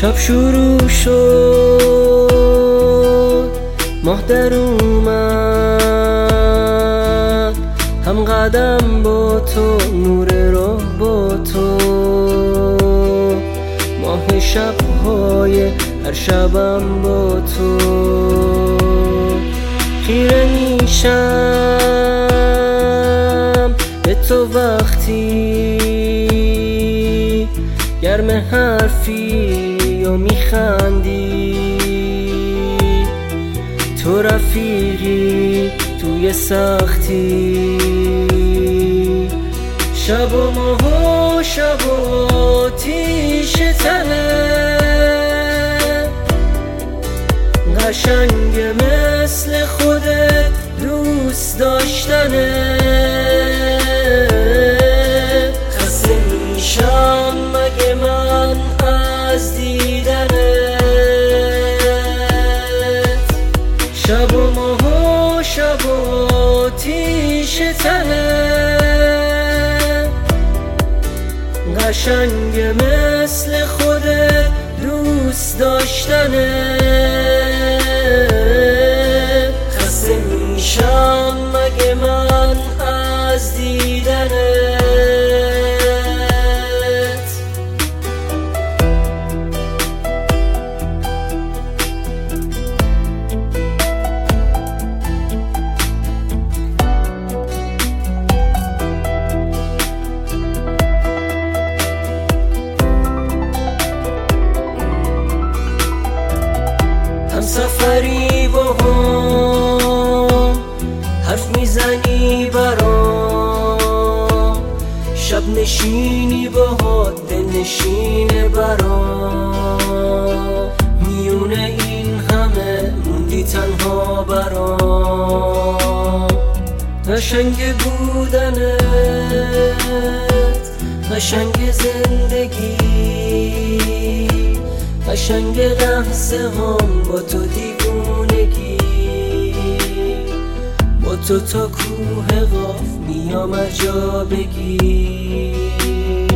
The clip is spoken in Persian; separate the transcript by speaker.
Speaker 1: شب شروع شد، ماه در اومد، هم قدم با تو، نور راه با تو، ماه شب‌های هر شبم با تو. خیره میشم به تو وقتی گرم حرفی و میخندی، تو رفیقی توی سختی. شب و ماه و شب و آتیش تنه، قشنگ مثل خودت دوست داشتنه. خسته میشم مگه من از دیدنت، شب و ماه و شب و آتیش تنه، قشنگ مثل خودت دوست داشتنه. خسته میشم مگه من از دیدنت. سفری با هم حرف میزنی برام، شب نشینی با دل نشینه برام، میونه این همه موندی تنها برام. قشنگ بودنت، قشنگ زندگی، قشنگ لحظه هم با تو دیوونگی. با تو تا کوه قاف میام جا بگی.